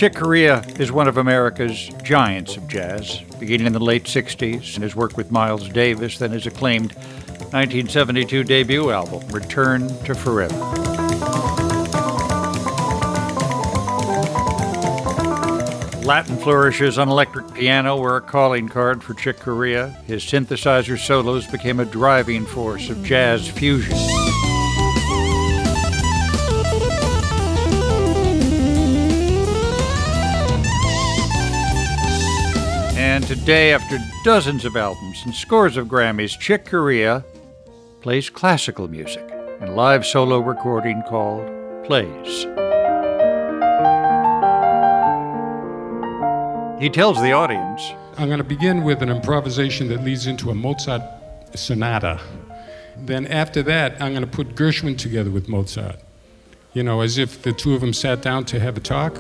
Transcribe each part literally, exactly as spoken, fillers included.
Chick Corea is one of America's giants of jazz, beginning in the late sixties, and his work with Miles Davis, then his acclaimed nineteen seventy-two debut album, Return to Forever. Latin flourishes on electric piano were a calling card for Chick Corea. His synthesizer solos became a driving force of jazz fusion. And today, after dozens of albums and scores of Grammys, Chick Corea plays classical music in a live solo recording called Plays. He tells the audience, I'm going to begin with an improvisation that leads into a Mozart sonata. Then after that, I'm going to put Gershwin together with Mozart. You know, as if the two of them sat down to have a talk.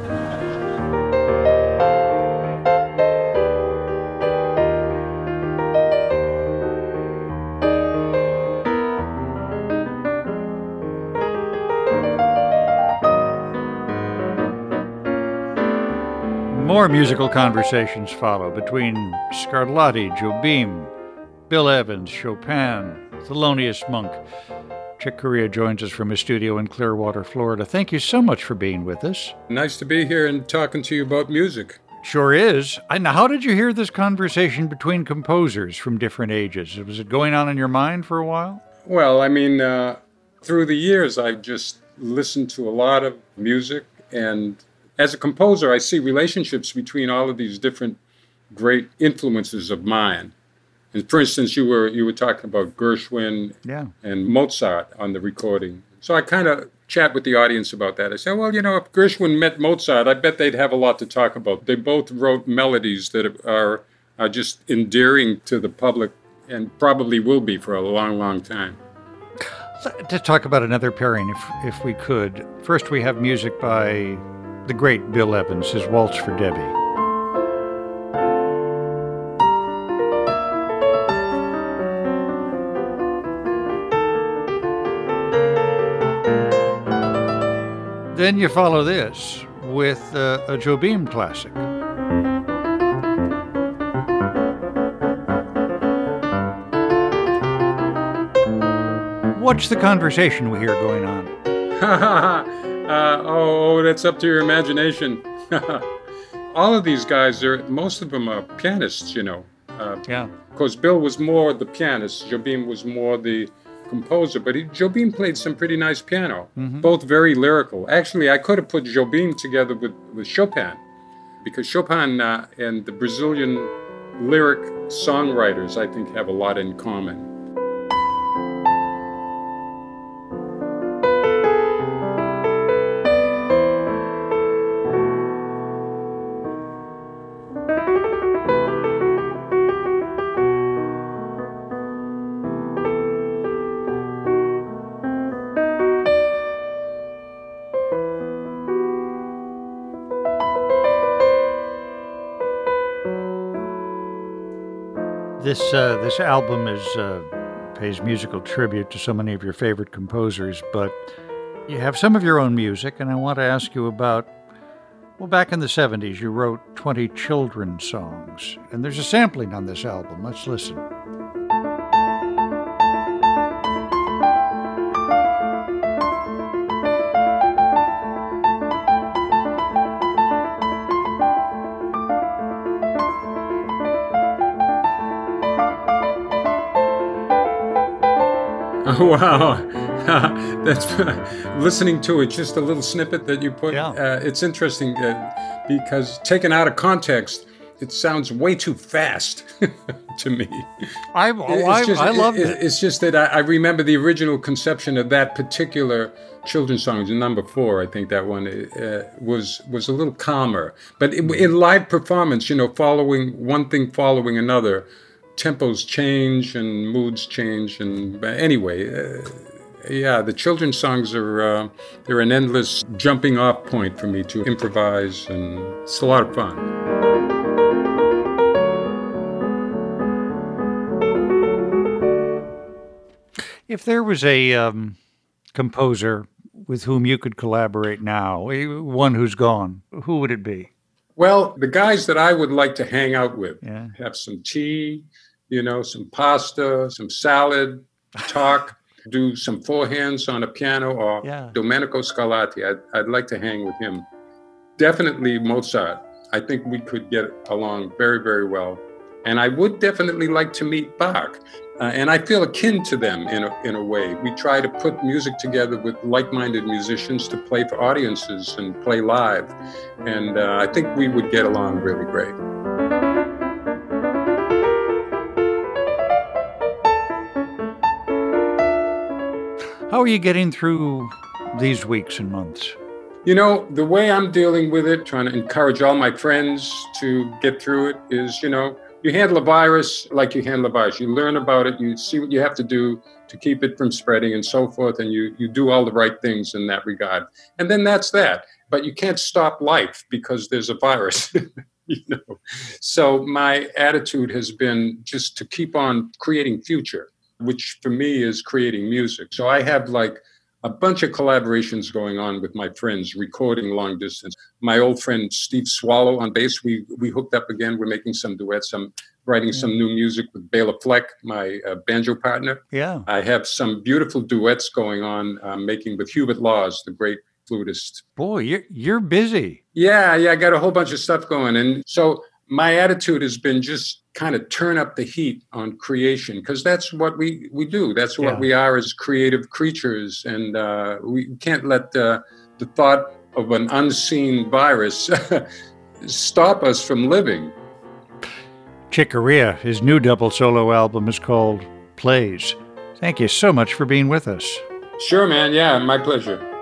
More musical conversations follow between Scarlatti, Jobim, Bill Evans, Chopin, Thelonious Monk. Chick Corea joins us from his studio in Clearwater, Florida. Thank you so much for being with us. Nice to be here and talking to you about music. Sure is. And how did you hear this conversation between composers from different ages? Was it going on in your mind for a while? Well, I mean, uh, through the years, I've just listened to a lot of music, and as a composer, I see relationships between all of these different great influences of mine. And for instance, you were you were talking about Gershwin yeah. and Mozart on the recording. So I kind of chat with the audience about that. I say, well, you know, if Gershwin met Mozart, I bet they'd have a lot to talk about. They both wrote melodies that are, are just endearing to the public and probably will be for a long, long time. To talk about another pairing, if if we could. First, we have music by the great Bill Evans, his Waltz for Debbie. Then you follow this with uh, a Jobim classic. What's the conversation we hear going on? Uh, oh, oh, that's up to your imagination. All of these guys, are most of them are pianists, you know. Uh, yeah. Because Bill was more the pianist, Jobim was more the composer, but he, Jobim played some pretty nice piano, mm-hmm. both very lyrical. Actually, I could have put Jobim together with, with Chopin, because Chopin uh, and the Brazilian lyric songwriters, I think, have a lot in common. This uh, this album is uh, pays musical tribute to so many of your favorite composers, but you have some of your own music, and I want to ask you about, well, back in the seventies, you wrote twenty children's songs, and there's a sampling on this album. Let's listen. Wow, that's listening to it. Just a little snippet that you put. Yeah. Uh, it's interesting uh, because taken out of context, it sounds way too fast to me. I oh, I, just, I loved it, it. It's just that I, I remember the original conception of that particular children's song, number four. I think that one uh, was was a little calmer, but it, in live performance, you know, following one thing following another. Tempos change and moods change, and anyway, uh, yeah, the children's songs are uh, they're an endless jumping off point for me to improvise, and it's a lot of fun. If there was a um, composer with whom you could collaborate now, one who's gone, who would it be? Well, the guys that I would like to hang out with, Yeah. have some tea, you know, some pasta, some salad, talk, do some forehands on a piano, or Yeah. Domenico Scarlatti. I'd, I'd like to hang with him. Definitely Mozart. I think we could get along very, very well. And I would definitely like to meet Bach. Uh, and I feel akin to them in a, in a way. We try to put music together with like-minded musicians to play for audiences and play live. And uh, I think we would get along really great. How are you getting through these weeks and months? You know, the way I'm dealing with it, trying to encourage all my friends to get through it, is, you know, you handle a virus like you handle a virus. You learn about it, you see what you have to do to keep it from spreading and so forth, and you, you do all the right things in that regard. And then that's that. But you can't stop life because there's a virus. You know? So my attitude has been just to keep on creating future, which for me is creating music. So I have like a bunch of collaborations going on with my friends, recording long distance. My old friend Steve Swallow on bass, we we hooked up again. We're making some duets. I'm writing some new music with Bela Fleck, my uh, banjo partner. Yeah. I have some beautiful duets going on, uh, making with Hubert Laws, the great flutist. Boy, you're, you're busy. Yeah, yeah, I got a whole bunch of stuff going. And so my attitude has been just kind of turn up the heat on creation, because that's what we, we do. That's what Yeah. we are as creative creatures. And uh, we can't let uh, the thought of an unseen virus stop us from living. Chick Corea, his new double solo album is called Plays. Thank you so much for being with us. Sure, man. Yeah, my pleasure.